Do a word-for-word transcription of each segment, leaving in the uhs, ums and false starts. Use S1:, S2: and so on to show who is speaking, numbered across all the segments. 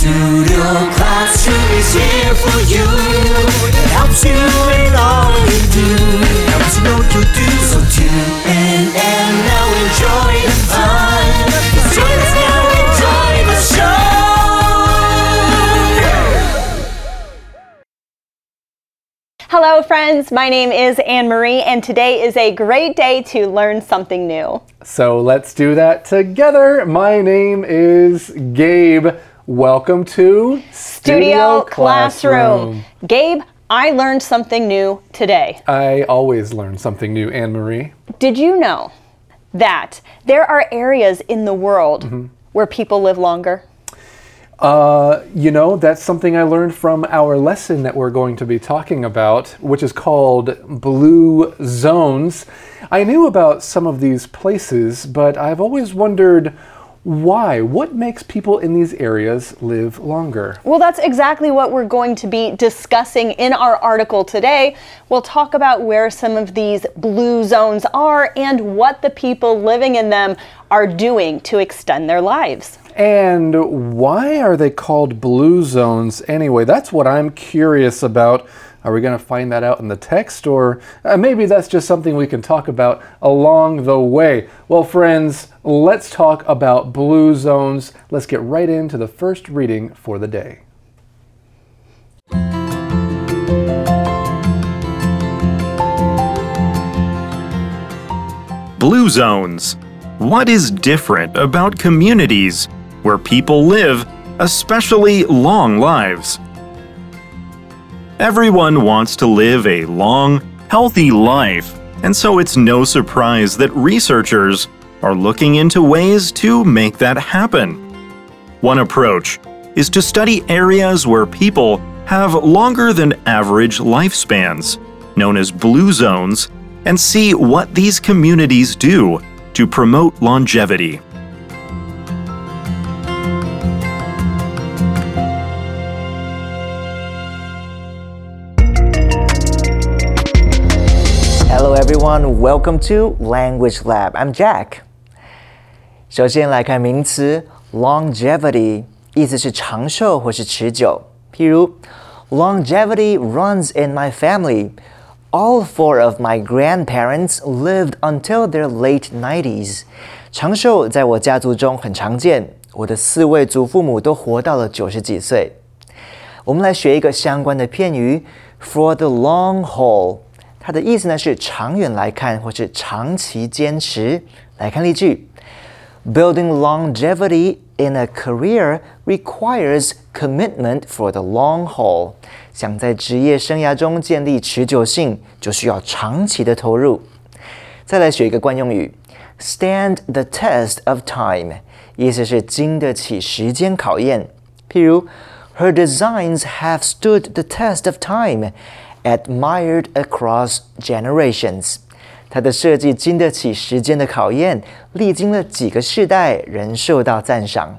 S1: Studio Classroom is here for you. It helps you in all you do. Helps you know what you do. So tune in and now enjoy the fun. Join us now, enjoy the show.
S2: Hello friends, my name is Anne-Marie and today is a great day to learn something new.
S3: So let's do that together. My name is Gabe. Welcome to
S2: Studio,
S3: Studio
S2: Classroom.
S3: Classroom.
S2: Gabe, I learned something new today.
S3: I always learn something new, Anne-Marie.
S2: Did you know that there are areas in the world mm-hmm. where people live longer?
S3: Uh, you know, that's something I learned from our lesson that we're going to be talking about, which is called Blue Zones. I knew about some of these places, but I've always wondered why? What makes people in these areas live longer?
S2: Well, that's exactly what we're going to be discussing in our article today. We'll talk about where some of these blue zones are and what the people living in them are doing to extend their lives.
S3: And why are they called blue zones anyway? That's what I'm curious about. Are we going to find that out in the text, or uh, maybe that's just something we can talk about along the way? Well, friends, let's talk about blue zones. Let's get right into the first reading for the day.
S4: Blue zones. What is different about communities where people live, especially long lives? Everyone wants to live a long, healthy life, and so it's no surprise that researchers are looking into ways to make that happen. One approach is to study areas where people have longer than average lifespans, known as blue zones, and see what these communities do to promote longevity.
S5: Hello everyone, welcome to Language Lab. I'm Jack. 首先来看名词 longevity， 意思是长寿或是持久。譬如 longevity runs in my family. All four of my grandparents lived until their late nineties. 长寿在我家族中很常见，我的四位祖父母都活到了九十几岁。我们来学一个相关的片语 for the long haul。它的意思呢是长远来看或是长期坚持。来看例句 Building longevity in a career requires commitment for the long haul. 想在职业生涯中建立持久性，就需要长期的投入。再来学一个惯用语 Stand the test of time. 意思是经得起时间考验。譬如 Her designs have stood the test of time.Admired across generations. 它的设计经得起时间的考验，历经了几个世代，仍受到赞赏。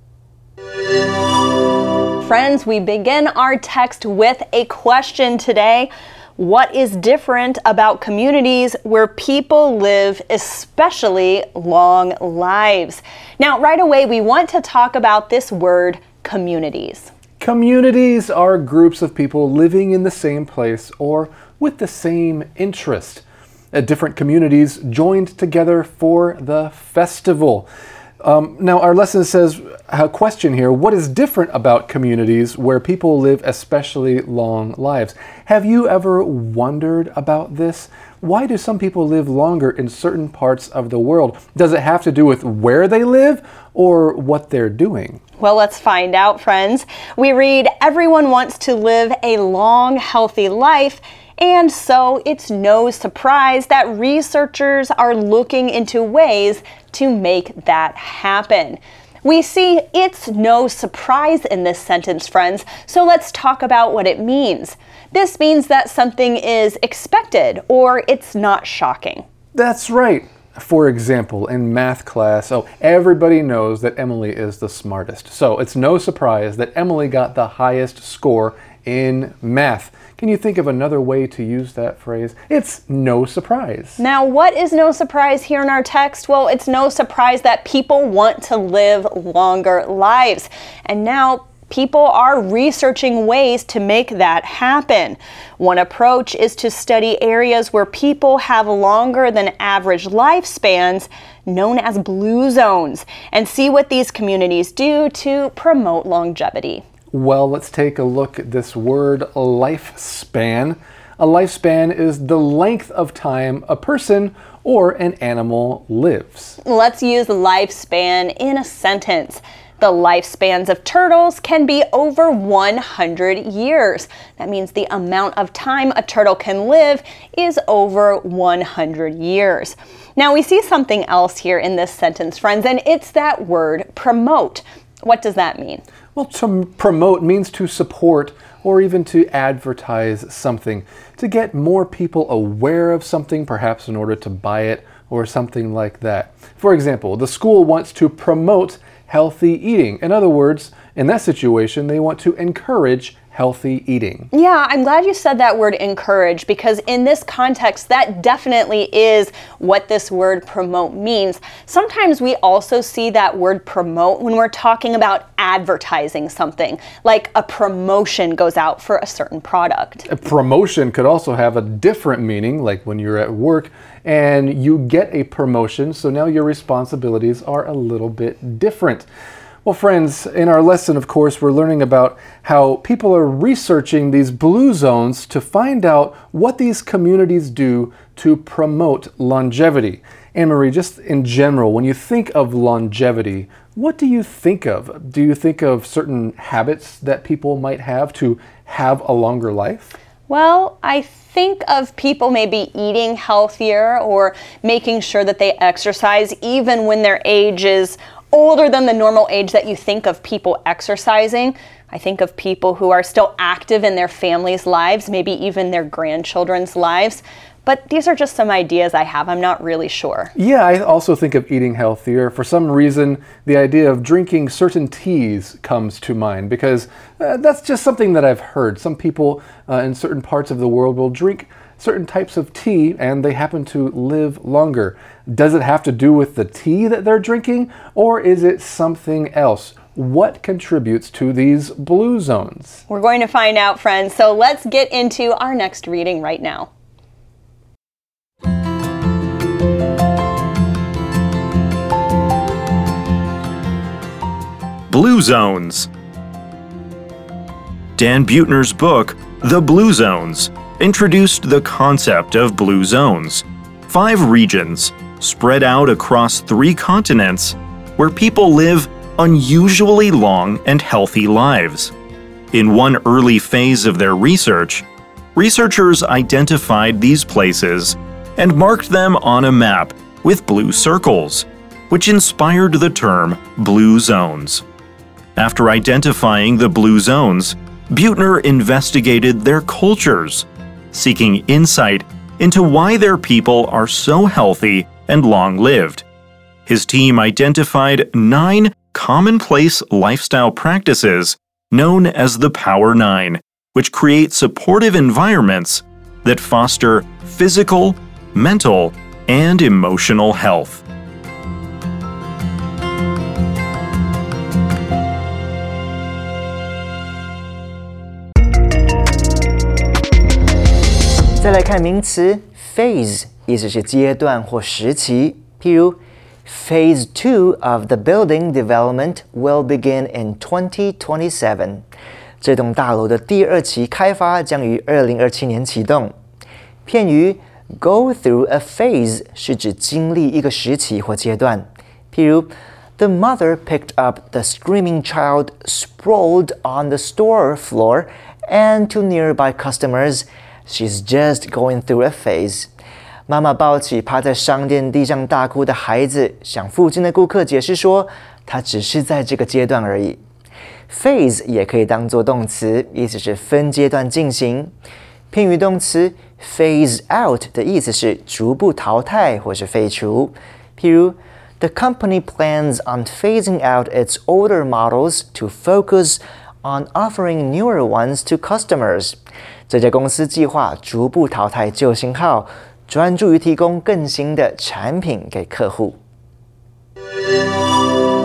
S2: Friends, we begin our text with a question today. What is different about communities where people live especially long lives? Now, right away, we want to talk about this word, communities.
S3: Communities are groups of people living in the same place or with the same interest. Uh, different communities joined together for the festival. Um, now, our lesson says a question here, what is different about communities where people live especially long lives? Have you ever wondered about this? Why do some people live longer in certain parts of the world? Does it have to do with where they live or what they're doing?
S2: Well, let's find out, friends. We read, everyone wants to live a long, healthy life, and so it's no surprise that researchers are looking into ways to make that happen. We see it's no surprise in this sentence, friends, so let's talk about what it means. This means that something is expected or it's not shocking.
S3: That's right. For example, in math class, oh, everybody knows that Emily is the smartest. So it's no surprise that Emily got the highest score in math. Can you think of another way to use that phrase? It's no surprise.
S2: Now, what is no surprise here in our text? Well, it's no surprise that people want to live longer lives. And now people are researching ways to make that happen. One approach is to study areas where people have longer than average lifespans, known as blue zones, and see what these communities do to promote longevity.
S3: Well, let's take a look at this word lifespan. A lifespan is the length of time a person or an animal lives.
S2: Let's use lifespan in a sentence. The lifespans of turtles can be over one hundred years. That means the amount of time a turtle can live is over one hundred years. Now we see something else here in this sentence, friends, and it's that word promote. What does that mean?
S3: Well, to promote means to support or even to advertise something, to get more people aware of something, perhaps in order to buy it or something like that. For example, the school wants to promote healthy eating. In other words, in that situation, they want to encourage healthy eating.
S2: Yeah, I'm glad you said that word encourage, because in this context, that definitely is what this word promote means. Sometimes we also see that word promote when we're talking about advertising something, like a promotion goes out for a certain product.
S3: A promotion could also have a different meaning, like when you're at work and you get a promotion, so now your responsibilities are a little bit different. Well, friends, in our lesson, of course, we're learning about how people are researching these blue zones to find out what these communities do to promote longevity. Anne-Marie, just in general, when you think of longevity, what do you think of? Do you think of certain habits that people might have to have a longer life?
S2: Well, I think of people maybe eating healthier or making sure that they exercise even when their age is older than the normal age that you think of people exercising. I think of people who are still active in their families' lives, maybe even their grandchildren's lives. But these are just some ideas I have. I'm not really sure.
S3: Yeah, I also think of eating healthier. For some reason, the idea of drinking certain teas comes to mind because uh, that's just something that I've heard. Some people uh, in certain parts of the world will drink certain types of tea and they happen to live longer. Does it have to do with the tea that they're drinking, or is it something else? What contributes to these blue zones?
S2: We're going to find out, friends. So let's get into our next reading right now.
S4: Blue zones. Dan Buettner's book, The Blue Zones, introduced the concept of blue zones, five regions spread out across three continents where people live unusually long and healthy lives. In one early phase of their research, researchers identified these places and marked them on a map with blue circles, which inspired the term blue zones. After identifying the blue zones, Buettner investigated their cultures, seeking insight into why their people are so healthy and long-lived. His team identified nine commonplace lifestyle practices known as the Power Nine, which create supportive environments that foster physical, mental, and emotional health.
S5: 再来看名词 phase， 意思是阶段或时期。譬如 Phase two of the building development will begin in twenty twenty-seven。这栋大楼的第二期开发将于二零二七年启动。片语 go through a phase 是指经历一个时期或阶段。譬如 The mother picked up the screaming child sprawled on the store floor and to nearby customers.She's just going through a phase. 妈妈抱起趴在商店地上大哭的孩子，向附近的顾客解释说，她只是在这个阶段而已。Phase 也可以当作动词，意思是分阶段进行。片语动词 phase out 的意思是逐步淘汰或是废除。譬如 The company plans on phasing out its older models to focus on offering newer ones to customers. 这家公司计划逐步淘汰旧型号，专注于提供更新的产品给客户。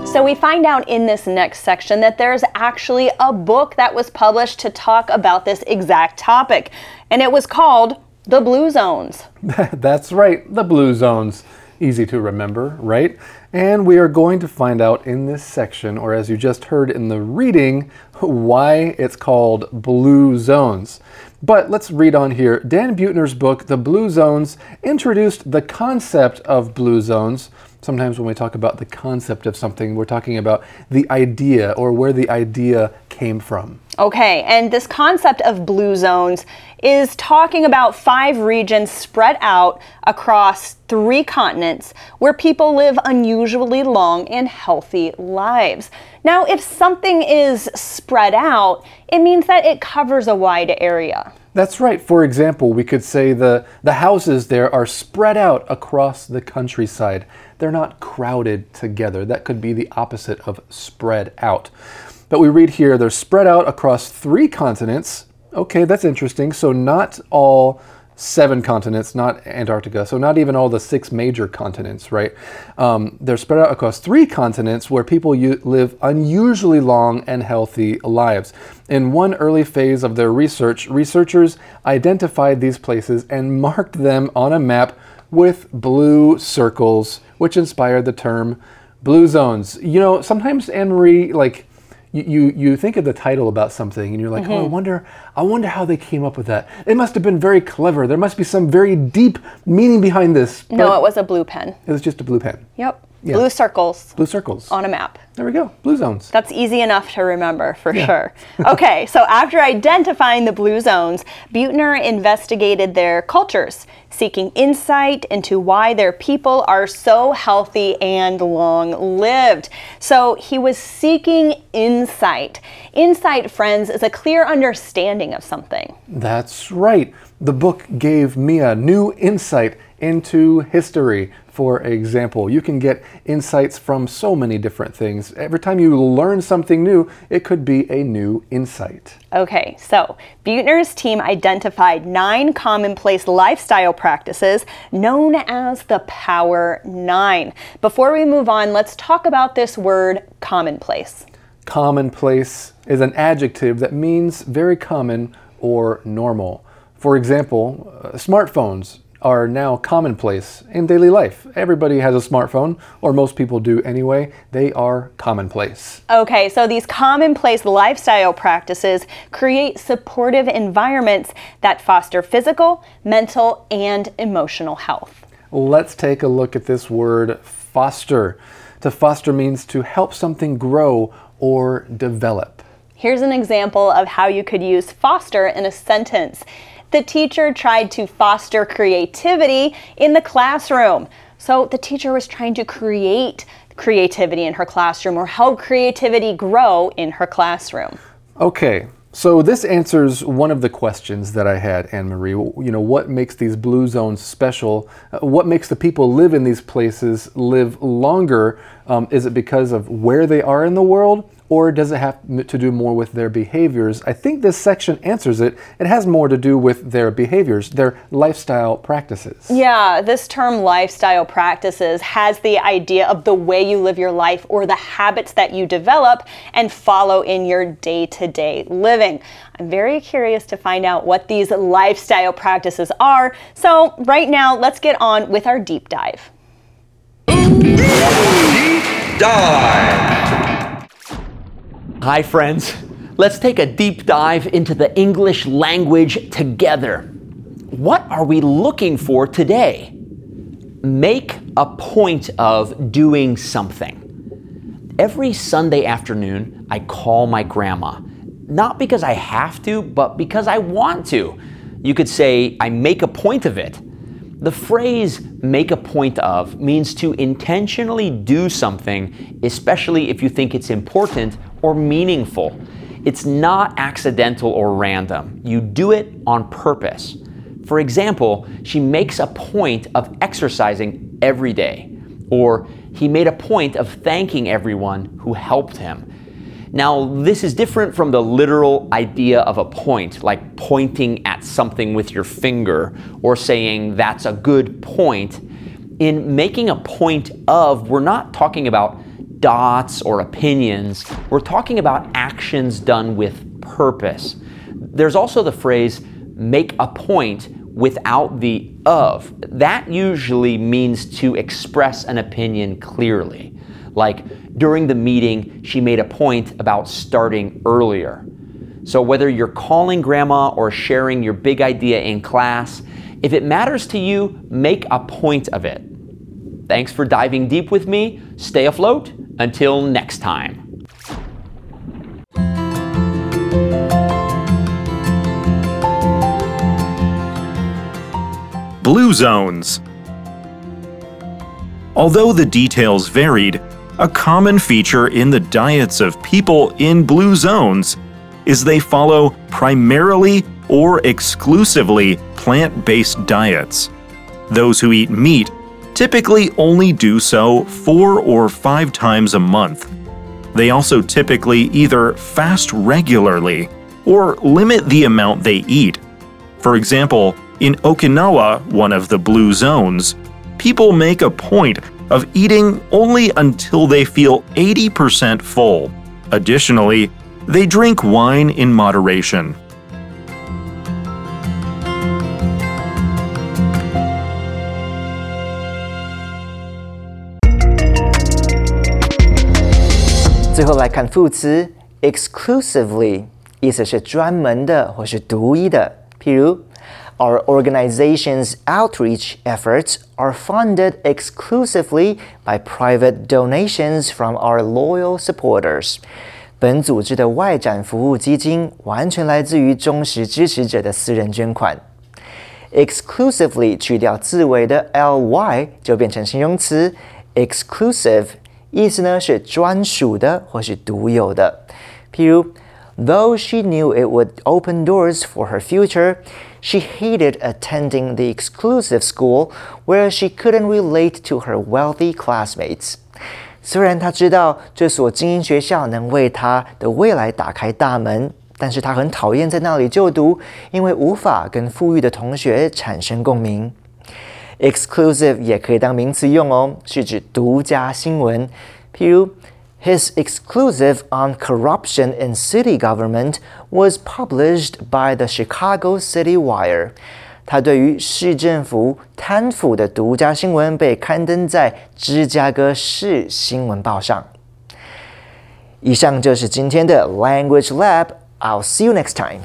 S2: So we find out in this next section that there's actually a book that was published to talk about this exact topic, and it was called The Blue Zones.
S3: That's right, the Blue Zones. Easy to remember, right? And we are going to find out in this section, or as you just heard in the reading, why it's called Blue Zones. But let's read on here. Dan Buettner's book, The Blue Zones, introduced the concept of blue zones. Sometimes when we talk about the concept of something, we're talking about the idea or where the idea came from.
S2: Okay, and this concept of blue zones is talking about five regions spread out across three continents where people live unusually long and healthy lives. Now, if something is spread out, it means that it covers a wide area.
S3: That's right. For example, we could say the, the houses there are spread out across the countryside. They're not crowded together. That could be the opposite of spread out. But we read here, they're spread out across three continents. Okay, that's interesting. So not all seven continents, not Antarctica. So not even all the six major continents, right? Um, they're spread out across three continents where people u- live unusually long and healthy lives. In one early phase of their research, researchers identified these places and marked them on a map with blue circles, which inspired the term blue zones. You know, sometimes, Anne-Marie, like, You, you you think of the title about something and you're like, mm-hmm. oh, I wonder, I wonder how they came up with that. It must have been very clever. There must be some very deep meaning behind this.
S2: No, it was a blue pen.
S3: It was just a blue pen.
S2: Yep.
S3: Yeah.
S2: Blue circles.
S3: Blue circles.
S2: On a map.
S3: There we go. Blue zones.
S2: That's easy enough to remember for
S3: yeah.
S2: sure. Okay, so after identifying the blue zones, Buettner investigated their cultures, seeking insight into why their people are so healthy and long-lived. So he was seeking insight. Insight, friends, is a clear understanding of something.
S3: That's right. The book gave Mia new insight into history. For example, you can get insights from so many different things. Every time you learn something new, it could be a new insight.
S2: Okay, so Buettner's team identified nine commonplace lifestyle practices known as the Power Nine. Before we move on, let's talk about this word commonplace.
S3: Commonplace is an adjective that means very common or normal. For example, uh, smartphones are now commonplace in daily life. Everybody has a smartphone, or most people do anyway. They are commonplace.
S2: Okay, so these commonplace lifestyle practices create supportive environments that foster physical, mental, and emotional health.
S3: Let's take a look at this word foster. To foster means to help something grow or develop.
S2: Here's an example of how you could use foster in a sentence. The teacher tried to foster creativity in the classroom. So the teacher was trying to create creativity in her classroom or help creativity grow in her classroom.
S3: Okay, so this answers one of the questions that I had, Anne-Marie. You know, what makes these blue zones special? Uh, what makes the people live in these places live longer? Um, is it because of where they are in the world? Or does it have to do more with their behaviors? I think this section answers it. It has more to do with their behaviors, their lifestyle practices.
S2: Yeah, this term lifestyle practices has the idea of the way you live your life or the habits that you develop and follow in your day-to-day living. I'm very curious to find out what these lifestyle practices are. So right now, let's get on with our deep dive.
S6: Deep dive.
S7: Hi friends, let's take a deep dive into the English language together. What are we looking for today? Make a point of doing something. Every Sunday afternoon, I call my grandma. Not because I have to, but because I want to. You could say, I make a point of it. The phrase make a point of means to intentionally do something, especially if you think it's important or meaningful. It's not accidental or random. You do it on purpose. For example, she makes a point of exercising every day, or he made a point of thanking everyone who helped him. Now, this is different from the literal idea of a point, like pointing at something with your finger or saying that's a good point. In making a point of, we're not talking about dots or opinions. We're talking about actions done with purpose. There's also the phrase, make a point without the of. That usually means to express an opinion clearly. Like, during the meeting, she made a point about starting earlier. So whether you're calling grandma or sharing your big idea in class, if it matters to you, make a point of it. Thanks for diving deep with me. Stay afloat. Until next time.
S4: Blue zones. Although the details varied, a common feature in the diets of people in blue zones is they follow primarily or exclusively plant-based diets. Those who eat meat typically only do so four or five times a month. They also typically either fast regularly or limit the amount they eat. For example, in Okinawa, one of the blue zones, people make a point of eating only until they feel eighty percent full. Additionally, they drink wine in moderation.
S5: "最后来看副词 exclusively， 意思是专门的或是独一的。譬如 Our organization's outreach efforts are funded exclusively by private donations from our loyal supporters. 本组织的外展服务基金完全来自于忠实支持者的私人捐款。Exclusively 去掉字尾的 ly 就变成形容词 exclusive， 意思呢是专属的或是独有的。譬如 Though she knew it would open doors for her future, she hated attending the exclusive school where she couldn't relate to her wealthy classmates. 虽然她知道这所精英学校能为她的未来打开大门，但是她很讨厌在那里就读，因为无法跟富裕的同学产生共鸣。Exclusive 也可以当名词用哦，是指独家新闻。譬如His exclusive on corruption in city government was published by the Chicago City Wire. 他对于市政府贪腐的独家新闻被刊登在芝加哥市新闻报上。以上就是今天的 Language Lab. I'll see you next time.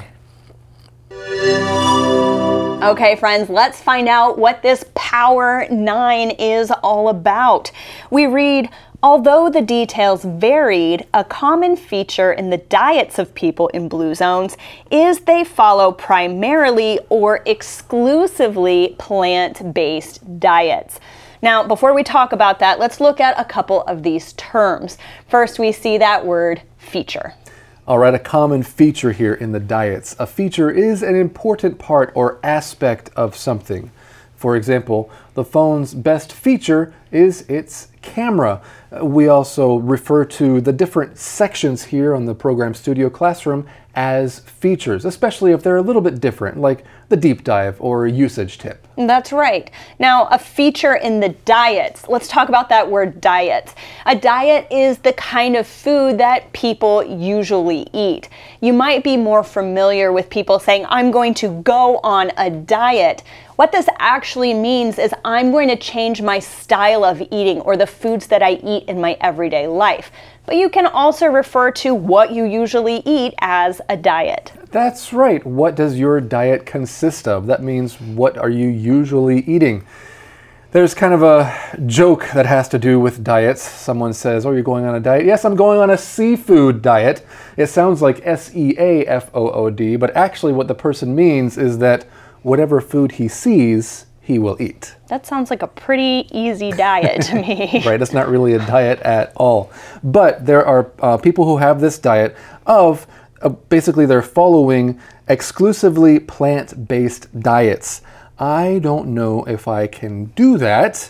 S2: Okay, friends, let's find out what this Power Nine is all about. We read, although the details varied, a common feature in the diets of people in blue zones is they follow primarily or exclusively plant-based diets. Now, before we talk about that, let's look at a couple of these terms. First, we see that word feature.
S3: All right, a common feature here in the diets. A feature is an important part or aspect of something. For example, the phone's best feature is its camera. We also refer to the different sections here on the Program Studio Classroom as features, especially if they're a little bit different, like the deep dive or usage tip.
S2: That's right. Now, a feature in the diets. Let's talk about that word diet. A diet is the kind of food that people usually eat. You might be more familiar with people saying, I'm going to go on a diet. What this actually means is I'm going to change my style of eating or the foods that I eat in my everyday life. But you can also refer to what you usually eat as a diet.
S3: That's right. What does your diet consist of? That means what are you usually eating? There's kind of a joke that has to do with diets. Someone says, oh, you're going on a diet? Yes, I'm going on a seafood diet. It sounds like S E A F O O D, but actually what the person means is that whatever food he sees, he will eat.
S2: That sounds like a pretty easy diet to me.
S3: Right, it's not really a diet at all. But there are uh, people who have this diet of, uh, basically they're following exclusively plant-based diets. I don't know if I can do that.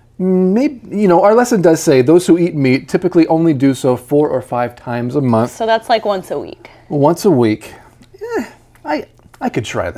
S3: Maybe, you know, our lesson does say those who eat meat typically only do so four or five times a month.
S2: So that's like once a week.
S3: Once a week. Eh, I, I could try that.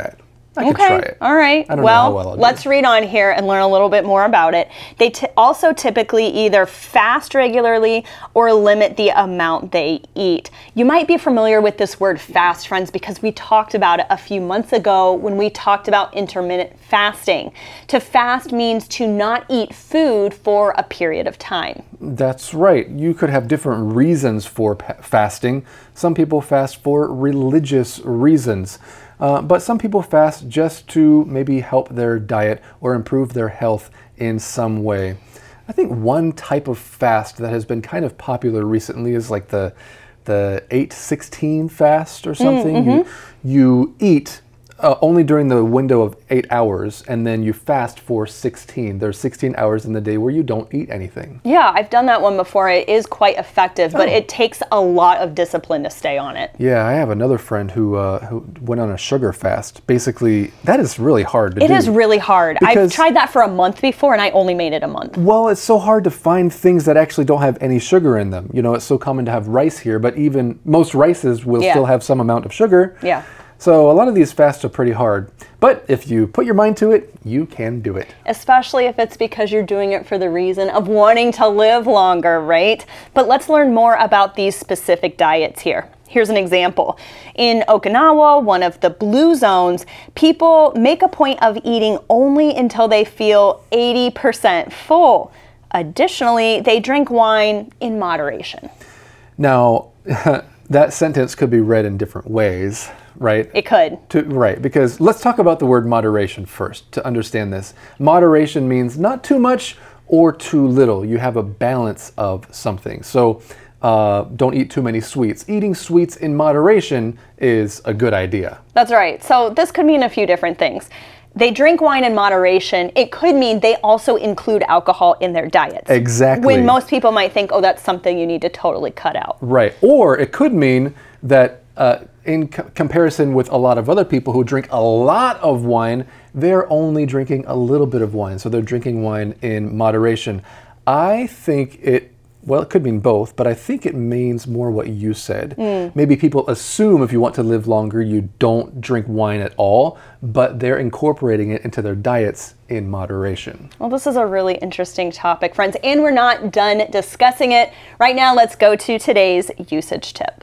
S3: I could
S2: okay.
S3: try it.
S2: All right.
S3: I don't
S2: well,
S3: know how well I'll do.
S2: let's read on here and learn a little bit more about it. They t- also typically either fast regularly or limit the amount they eat. You might be familiar with this word fast, friends, because we talked about it a few months ago when we talked about intermittent fasting. To fast means to not eat food for a period of time.
S3: That's right. You could have different reasons for pa- fasting. Some people fast for religious reasons. Uh, but some people fast just to maybe help their diet or improve their health in some way. I think one type of fast that has been kind of popular recently is like the the eight sixteen fast or something.
S2: Mm, mm-hmm.
S3: You you eat uh, only during the window of eight hours, and then you fast for sixteen. There's sixteen hours in the day where you don't eat anything.
S2: Yeah, I've done that one before. It is quite effective, but
S3: Oh.
S2: it takes a lot of discipline to stay on it.
S3: Yeah, I have another friend who uh, who went on a sugar fast. Basically, that is really hard to
S2: It
S3: do.
S2: is really hard. I've
S3: Because-
S2: tried that for a month before, and I only made it a month.
S3: Well, it's so hard to find things that actually don't have any sugar in them. You know, it's so common to have rice here, but even most rices will
S2: Yeah.
S3: still have some amount of sugar.
S2: Yeah.
S3: So a lot of these fasts are pretty hard. But if you put your mind to it, you can do it.
S2: Especially if it's because you're doing it for the reason of wanting to live longer, right? But let's learn more about these specific diets here. Here's an example. In Okinawa, one of the blue zones, people make a point of eating only until they feel eighty percent full. Additionally, they drink wine in moderation.
S3: Now, that sentence could be read in different ways, right?
S2: It could.
S3: To, right, because let's talk about the word moderation first to understand this. Moderation means not too much or too little. You have a balance of something. So uh, don't eat too many sweets. Eating sweets in moderation is a good idea.
S2: That's right. So this could mean a few different things. They drink wine in moderation. It could mean they also include alcohol in their diets.
S3: Exactly.
S2: When most people might think, oh, that's something you need to totally cut out.
S3: Right. Or it could mean that uh, in co- comparison with a lot of other people who drink a lot of wine, they're only drinking a little bit of wine. So they're drinking wine in moderation. I think it, well, it could mean both, but I think it means more what you said. Mm. Maybe people assume if you want to live longer, you don't drink wine at all, but they're incorporating it into their diets in moderation.
S2: Well, this is a really interesting topic, friends, and we're not done discussing it. Right now, let's go to today's usage tip.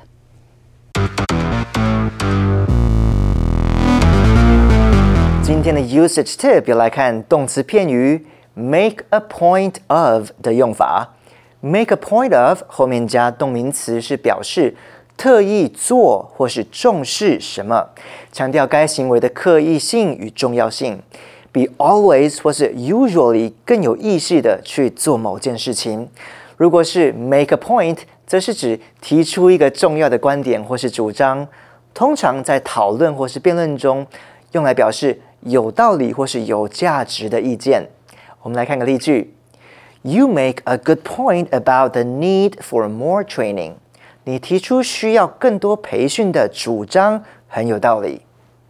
S5: 今天的 usage tip 要来看动词片语 make a point of 的用法。make a point of 后面加动名词是表示特意做或是重视什么，强调该行为的刻意性与重要性，比 always 或是 usually 更有意识的去做某件事情。如果是 make a point， 则是指提出一个重要的观点或是主张，通常在讨论或是辩论中，用来表示有道理或是有价值的意见。我们来看个例句 ：You make a good point about the need for more training。你提出需要更多培训的主张很有道理。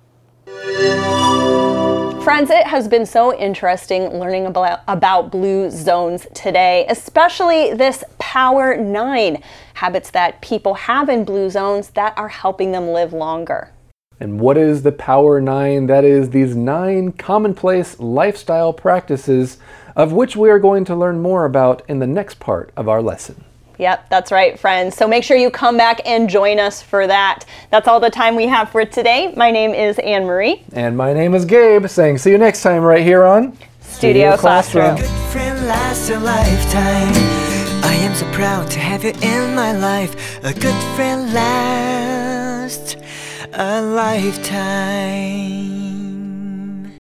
S2: Friends, it has been so interesting learning about, about blue zones today, especially this Power nine, habits that people have in blue zones that are helping them live longer.
S3: And what is the Power Nine? That is these nine commonplace lifestyle practices of which we are going to learn more about in the next part of our lesson.
S2: Yep, that's right, friends. So make sure you come back and join us for that. That's all the time we have for today. My name is Anne Marie.
S3: And my name is Gabe, saying see you next time right here on
S2: Studio, Studio Classroom.
S1: Good friend lasts a lifetime. I am so proud to have you in my life. A good friend lasts a lifetime.